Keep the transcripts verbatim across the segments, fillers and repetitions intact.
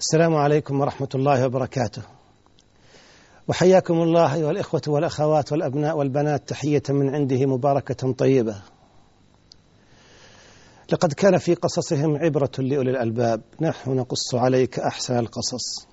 السلام عليكم ورحمة الله وبركاته، وحياكم الله أيها الإخوة والأخوات والأبناء والبنات تحية من عنده مباركة طيبة. لقد كان في قصصهم عبرة لأولي الألباب، نحن نقص عليك أحسن القصص.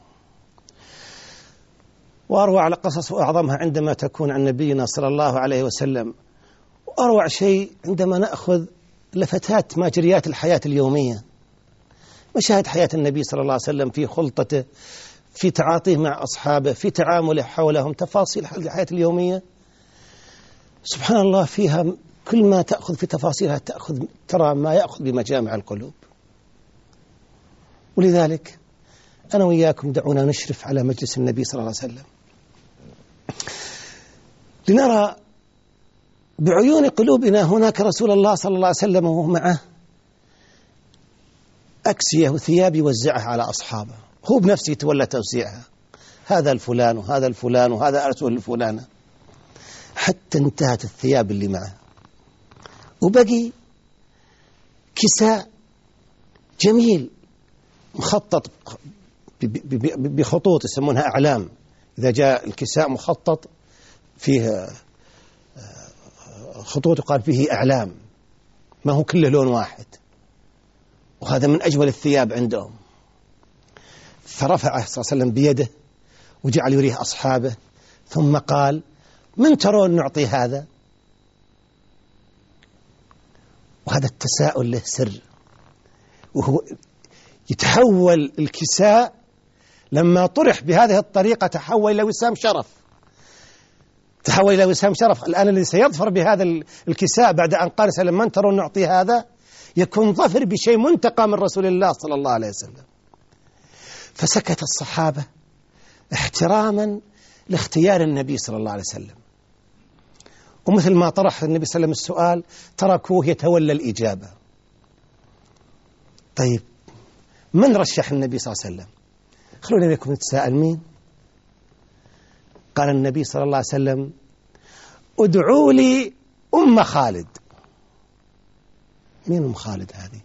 وأروع القصص وأعظمها عندما تكون عن نبينا صلى الله عليه وسلم، وأروع شيء عندما نأخذ لفتات ماجريات الحياة اليومية، مشاهد حياة النبي صلى الله عليه وسلم في خلطته، في تعاطيه مع أصحابه، في تعامله حولهم، تفاصيل الحياة اليومية سبحان الله فيها كل ما تأخذ في تفاصيلها تأخذ ترى ما يأخذ بمجامع القلوب. ولذلك أنا وإياكم دعونا نشرف على مجلس النبي صلى الله عليه وسلم لنرى بعيون قلوبنا هناك رسول الله صلى الله عليه وسلم وهو معه أكسية وثياب يوزعها على أصحابه، هو بنفسه يتولى توزيعها، هذا الفلان وهذا الفلان وهذا أرسل الفلانة، حتى انتهت الثياب اللي معه، وبقي كساء جميل مخطط بخطوط يسمونها أعلام. إذا جاء الكساء مخطط فيه خطوط يقال فيه أعلام، ما هو كله لون واحد، وهذا من أجمل الثياب عندهم. فرفعه صلى الله عليه وسلم بيده وجعل يريه أصحابه، ثم قال: من ترون نعطي هذا؟ وهذا التساؤل له سر، وهو يتحول الكساء لما طرح بهذه الطريقة تحول إلى وسام شرف، تحول إلى وسام شرف. الآن الذي سيظفر بهذا الكساء بعد أن قال سلم من ترون نعطي هذا يكون ظفر بشيء منتقى من رسول الله صلى الله عليه وسلم. فسكت الصحابة احتراما لاختيار النبي صلى الله عليه وسلم، ومثل ما طرح النبي صلى الله عليه وسلم السؤال تركوه يتولى الإجابة. طيب من رشح النبي صلى الله عليه وسلم؟ خلونا بكم نتساءل مين؟ قال النبي صلى الله عليه وسلم: ادعوا لي أم خالد. مين أم خالد هذه؟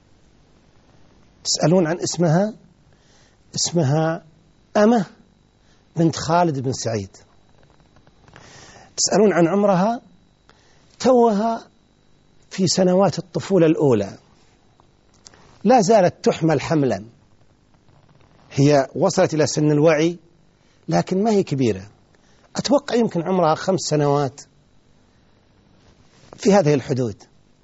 تسألون عن اسمها؟ اسمها أمة بنت خالد بن سعيد. تسألون عن عمرها؟ توها في سنوات الطفولة الأولى، لا زالت تحمل حملا، هي وصلت إلى سن الوعي لكن ما هي كبيرة، أتوقع يمكن عمرها خمس سنوات في هذه الحدود.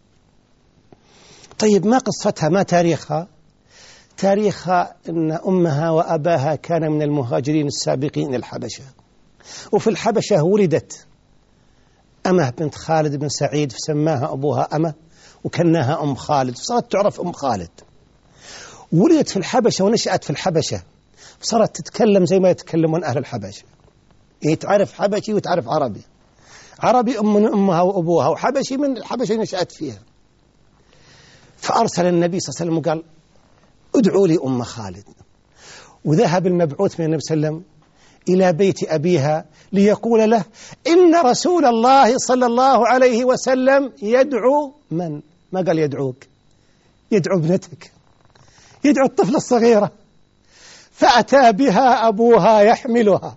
طيب ما قصتها؟ ما تاريخها؟ تاريخها أن أمها وأباها كان من المهاجرين السابقين الحبشة، وفي الحبشة ولدت أمة بنت خالد بن سعيد، فسماها أبوها أمة وكناها أم خالد، فصارت تعرف أم خالد. ولدت في الحبشة ونشأت في الحبشة، فصارت تتكلم زي ما يتكلمون أهل الحبشة، يعني تعرف حبشي وتعرف عربي، عربي أم من أمها وأبوها، وحبشي من الحبشة نشأت فيها. فأرسل النبي صلى الله عليه وسلم وقال: ادعوا لي أم خالد. وذهب المبعوث من النبي صلى الله عليه وسلم إلى بيت أبيها ليقول له: إن رسول الله صلى الله عليه وسلم يدعو من؟ ما قال يدعوك، يدعو ابنتك، يدعو الطفلة الصغيرة. فأتى بها أبوها يحملها.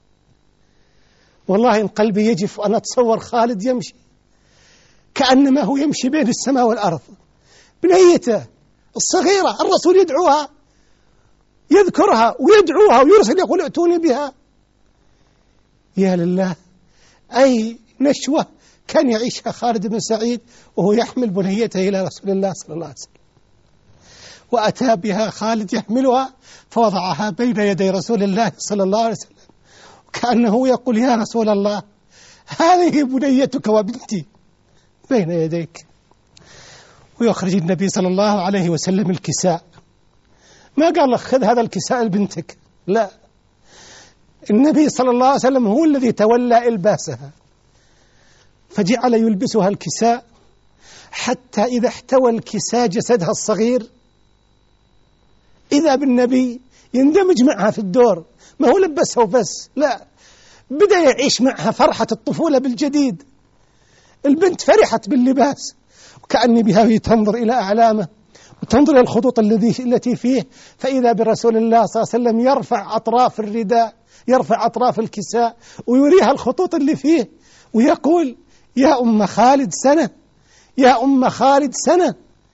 والله إن قلبي يجف وأنا أتصور خالد يمشي كأنما هو يمشي بين السماء والأرض، بنيته الصغيرة الرسول يدعوها، يذكرها ويدعوها ويرسل يقول ائتوني بها. يا لله، أي نشوة كان يعيشها خالد بن سعيد وهو يحمل بنيته إلى رسول الله صلى الله عليه وسلم. وأتى بها خالد يحملها فوضعها بين يدي رسول الله صلى الله عليه وسلم، كأنه يقول: يا رسول الله هذه بنيتك وبنتي بين يديك. ويخرج النبي صلى الله عليه وسلم الكساء، ما قال لك خذ هذا الكساء لبنتك، لا، النبي صلى الله عليه وسلم هو الذي تولى إلباسها، فجعل يلبسها الكساء حتى إذا احتوى الكساء جسدها الصغير إذا بالنبي يندمج معها في الدور، ما هو لبسها وبس، لا، بدأ يعيش معها فرحة الطفولة بالجديد. البنت فرحت باللباس وكأن بها تنظر إلى أعلامه وتنظر الخطوط الذي التي فيه، فإذا برسول الله صلى الله عليه وسلم يرفع أطراف الرداء، يرفع أطراف الكساء ويريها الخطوط اللي فيه، ويقول: يا أم خالد سنة، يا أم خالد سنة.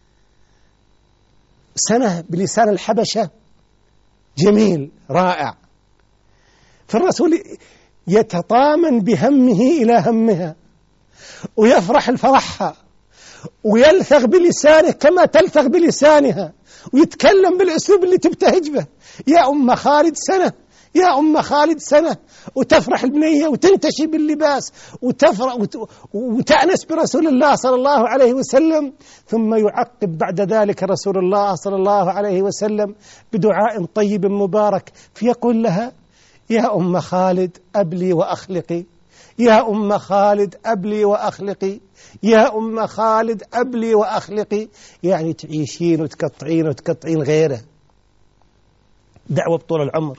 سنة بلسان الحبشة جميل رائع، فالرسول يتطامن بهمه إلى همها، ويفرح لفرحها، ويلثغ بلسانه كما تلثغ بلسانها، ويتكلم بالأسلوب اللي تبتهج به: يا أم خالد سنة، يا أم خالد سنة. وتفرح البنية وتنتشي باللباس وتفرح وتأنس برسول الله صلى الله عليه وسلم. ثم يعقب بعد ذلك رسول الله صلى الله عليه وسلم بدعاء طيب مبارك، فيقول لها: يا أم خالد أبلي وأخلقي، يا أم خالد أبلي وأخلقي، يا أم خالد أبلي وأخلقي. يعني تعيشين وتقطعين وتقطعين غيره. دعوة بطول العمر.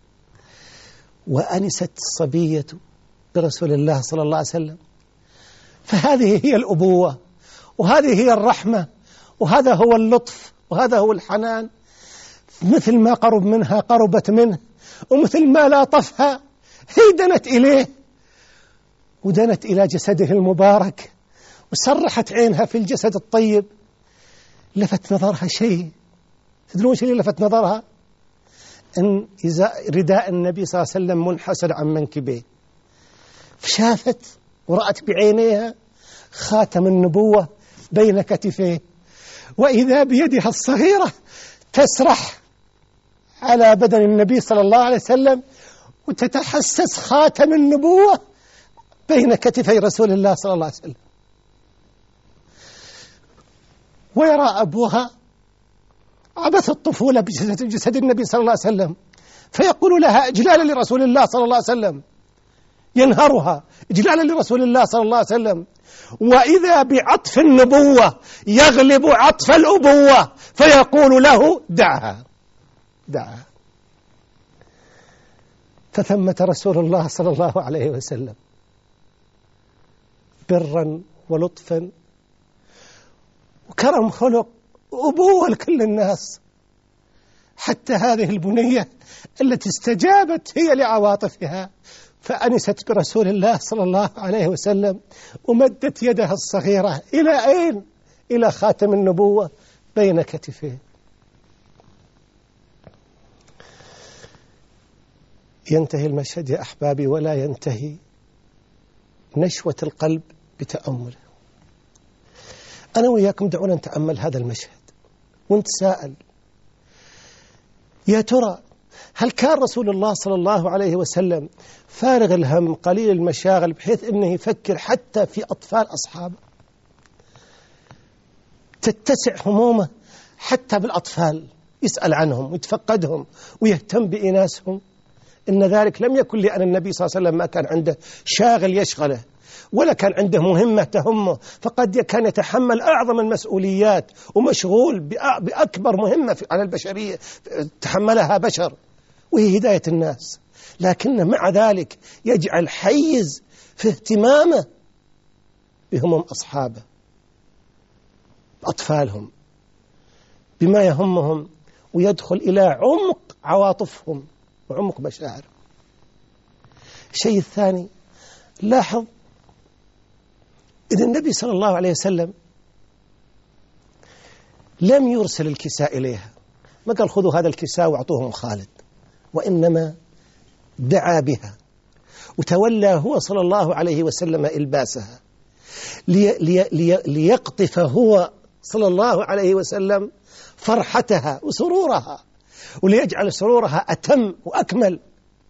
وأنست الصبية برسول الله صلى الله عليه وسلم. فهذه هي الأبوة، وهذه هي الرحمة، وهذا هو اللطف، وهذا هو الحنان. مثل ما قرب منها قربت منه، ومثل ما لاطفها هي دنت إليه ودنت إلى جسده المبارك، وسرحت عينها في الجسد الطيب. لفت نظرها شيء، تدرون شيء لفت نظرها؟ أن إذا رداء النبي صلى الله عليه وسلم منحسر عن منكبيه، فشافت ورأت بعينيها خاتم النبوة بين كتفيه، وإذا بيدها الصغيرة تسرح على بدن النبي صلى الله عليه وسلم وتتحسس خاتم النبوة بين كتفي رسول الله صلى الله عليه وسلم. ويرى أبوها عبث الطفولة بجسد النبي صلى الله عليه وسلم، فيقول لها إجلالا لرسول الله صلى الله عليه وسلم، ينهرها إجلالا لرسول الله صلى الله عليه وسلم. وإذا بعطف النبوة يغلب عطف الأبوة، فيقول له: دعها دعها. فثمة رسول الله صلى الله عليه وسلم برا ولطفا وكرم خلق وأبوة لكل الناس، حتى هذه البنية التي استجابت هي لعواطفها، فأنست برسول الله صلى الله عليه وسلم ومدت يدها الصغيرة إلى أين؟ إلى خاتم النبوة بين كتفيه. ينتهي المشهد يا أحبابي، ولا ينتهي نشوة القلب بتأمله. أنا وياكم دعونا نتأمل هذا المشهد ونتساءل: يا ترى هل كان رسول الله صلى الله عليه وسلم فارغ الهم قليل المشاغل بحيث أنه يفكر حتى في أطفال أصحابه؟ تتسع همومه حتى بالأطفال، يسأل عنهم ويتفقدهم ويهتم بإناسهم. إن ذلك لم يكن لأن النبي صلى الله عليه وسلم ما كان عنده شاغل يشغله، ولا كان عنده مهمة تهمه، فقد كان يتحمل أعظم المسؤوليات ومشغول بأكبر مهمة على البشرية تحملها بشر، وهي هداية الناس. لكن مع ذلك يجعل حيز في اهتمامه بهموم أصحابه، بأطفالهم، بما يهمهم، ويدخل إلى عمق عواطفهم وعمق مشاعرهم. الشيء الثاني، لاحظ إذا النبي صلى الله عليه وسلم لم يرسل الكساء إليها، ما قال خذوا هذا الكساء واعطوهم خالد، وإنما دعا بها وتولى هو صلى الله عليه وسلم إلباسها لي لي لي ليقطف هو صلى الله عليه وسلم فرحتها وسرورها، وليجعل سرورها أتم وأكمل،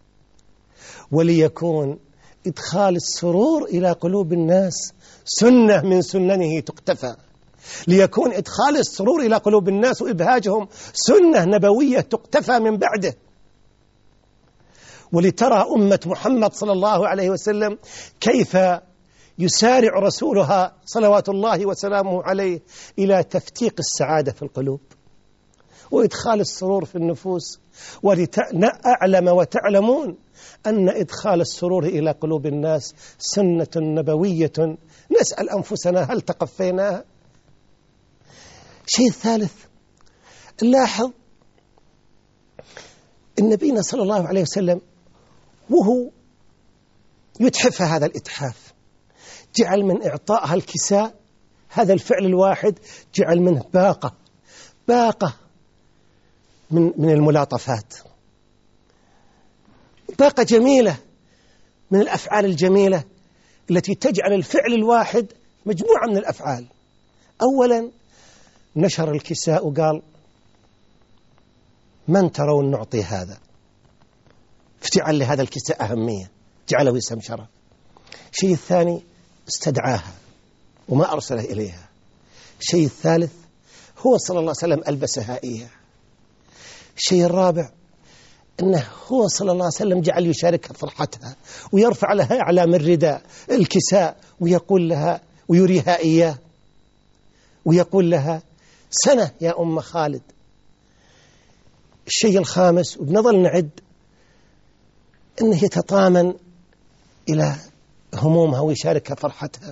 وليكون إدخال السرور إلى قلوب الناس سنة من سننه تقتفى، ليكون إدخال السرور إلى قلوب الناس وإبهاجهم سنة نبوية تقتفى من بعده. ولترى أمة محمد صلى الله عليه وسلم كيف يسارع رسولها صلوات الله وسلامه عليه إلى تفتيق السعادة في القلوب وإدخال السرور في النفوس. ولأعلم وتعلمون أن إدخال السرور إلى قلوب الناس سنة نبوية، نسأل أنفسنا هل تقفيناها؟ شيء ثالث، نلاحظ أن نبينا صلى الله عليه وسلم وهو يتحف هذا الإتحاف جعل من إعطائها الكساء هذا الفعل الواحد جعل منه باقة باقة من من الملاطفات، باقة جميلة من الأفعال الجميلة التي تجعل الفعل الواحد مجموعة من الأفعال. أولا نشر الكساء وقال من ترون نعطي هذا، افتعل لهذا الكساء أهمية جعله اسم شرف. الشيء الثاني استدعاها وما أرسله إليها. الشيء الثالث هو صلى الله عليه وسلم ألبسها إياه. الشيء الرابع أنه هو صلى الله عليه وسلم جعل يشاركها فرحتها ويرفع لها أعلام الرداء الكساء ويقول لها ويريها إياه ويقول لها سنة يا أم خالد. الشيء الخامس وبنظل نعد أنه يتطامن إلى همومها ويشاركها فرحتها.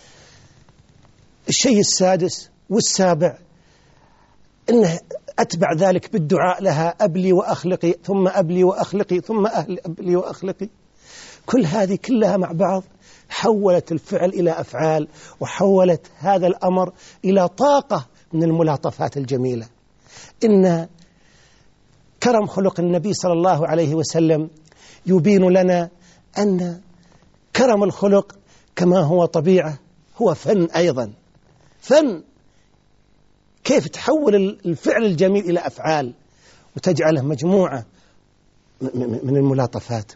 الشيء السادس والسابع أنه أتبع ذلك بالدعاء لها أبلي وأخلقي ثم أبلي وأخلقي ثم أبلي وأخلقي. كل هذه كلها مع بعض حولت الفعل إلى أفعال وحولت هذا الأمر إلى طاقة من الملاطفات الجميلة. إن كرم خلق النبي صلى الله عليه وسلم يبين لنا أن كرم الخلق كما هو طبيعة هو فن أيضا، فن كيف تحول الفعل الجميل إلى أفعال وتجعله مجموعة من الملاطفات.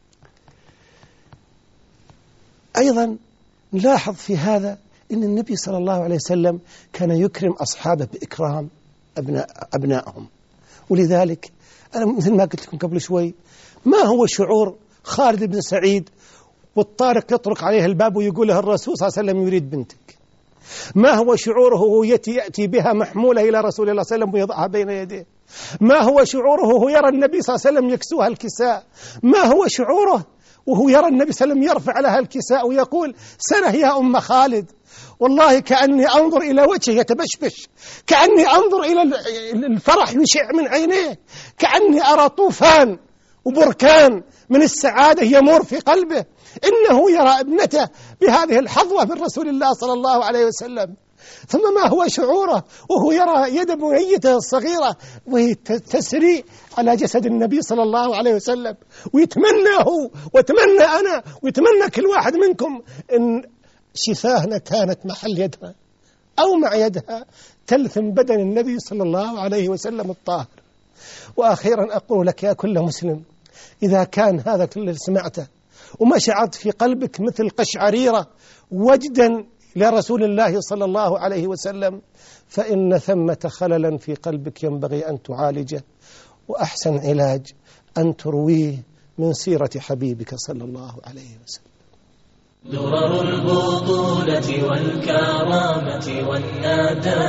أيضا نلاحظ في هذا أن النبي صلى الله عليه وسلم كان يكرم أصحابه بإكرام أبناء أبنائهم. ولذلك أنا مثل ما قلت لكم قبل شوي ما هو شعور خالد بن سعيد والطارق يطرق عليه الباب ويقول له الرسول صلى الله عليه وسلم يريد بنتك؟ ما هو شعوره وهو يأتي بها محمولة إلى رسول الله صلى الله عليه وسلم ويضعها بين يديه؟ ما هو شعوره وهو يرى النبي صلى الله عليه وسلم يكسوها الكساء؟ ما هو شعوره وهو يرى النبي صلى الله عليه وسلم يرفع لها الكساء ويقول سنة يا أم خالد؟ والله كأني أنظر إلى وجهه يتبشبش، كأني أنظر إلى الفرح يشع من عينيه، كأني أرى طوفان وبركان من السعادة يمر في قلبه إنه يرى ابنته بهذه الحظوة من رسول الله صلى الله عليه وسلم. ثم ما هو شعوره وهو يرى يد بنيته الصغيرة وهي تسري على جسد النبي صلى الله عليه وسلم ويتمنى هو ويتمنى أنا ويتمنى كل واحد منكم إن شفاهنا كانت محل يدها أو مع يدها تلثم بدن النبي صلى الله عليه وسلم الطاهر. وأخيرا أقول لك يا كل مسلم إذا كان هذا كل اللي سمعته وما شعرت في قلبك مثل قشعريرة وجدا لرسول الله صلى الله عليه وسلم فإن ثمة خللا في قلبك ينبغي أن تعالجه، وأحسن علاج أن ترويه من سيرة حبيبك صلى الله عليه وسلم. درر البطولة والكرامة والنادى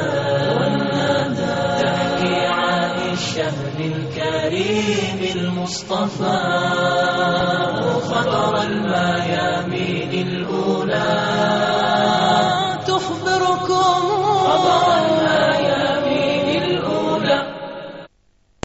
تحكي عن الشهر الكريم المصطفى خطر الميامين الأولى